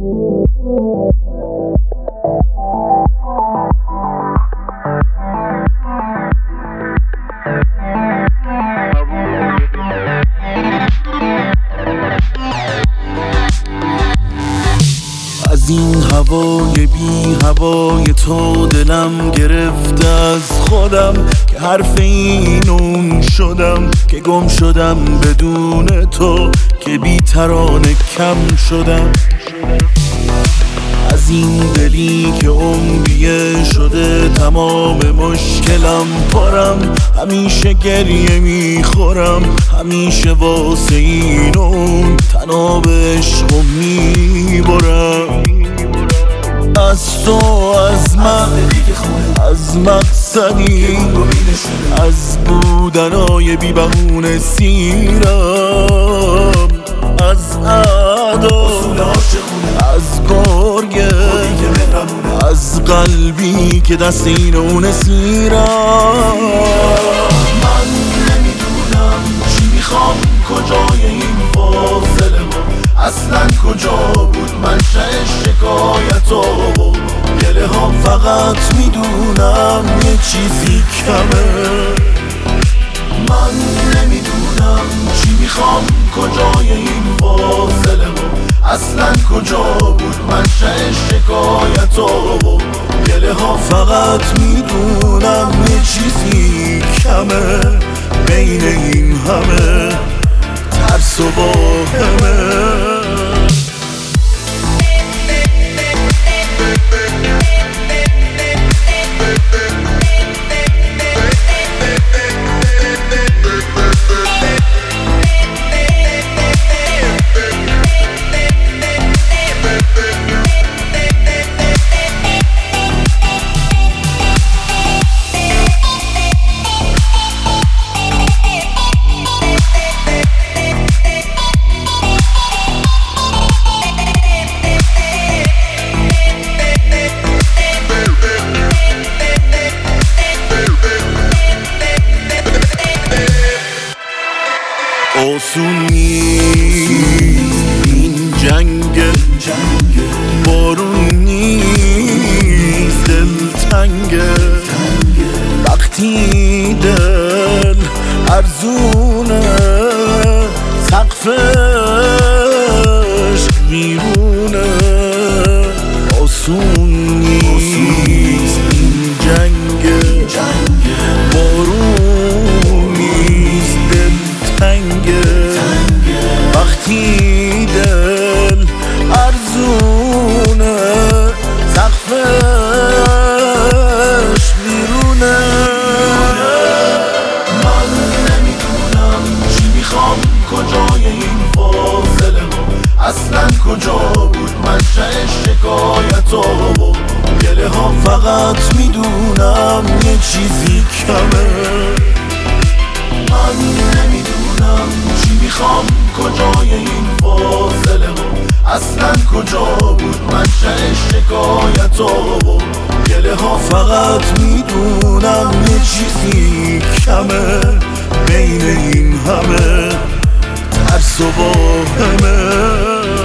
از این هوای بی هوای تو دلم گرفته از خودم، که حرف این اون شدم، که گم شدم بدون تو، که بی ترانه کم شدم. از این دلی که عمریه شده تمام مشکلم پرم، همیشه گریه میخورم، همیشه واسه این اون تناب عشقو میبرم. از تو، از من، از مقصدی، از بودنای بی بهونه سیرم، از ادا، از گرگه، از قلبی که دست این اون سیرم. من نمیدونم چی میخوام، کجای این فاصله ما اصلا کجا بود منشأ شکایت‌ها و گله ها. فقط میدونم یه چیزی کمه. من نمیدونم چی میخوام، کجای این فاصله ما اصلا کجا بود منشأ شکایت‌ها و گله ها. فقط میدونم یه چیزی کمه بین این همه ترس و واهمه. آسون نیست این جنگ، بارون نیست دلتنگه، وقتی دل ارزونه سقفش بیرونه. آسون نیست این جنگ، بارون نیست دلتنگه، وقتی دل ارزونه سقفش بیرونه. من نمیدونم چی میخوام، کجای این فاصله ما اصلا کجا بود منشأ شکایت‌ها و گله ها. فقط میدونم یه چیزی کمه. من نمیدونم چی میخوام، کجای این فاصله ما اصلا کجا بود منشأ شکایت‌ها و گله ها. فقط میدونم یه چیزی کمه بین این همه ترس و واهمه.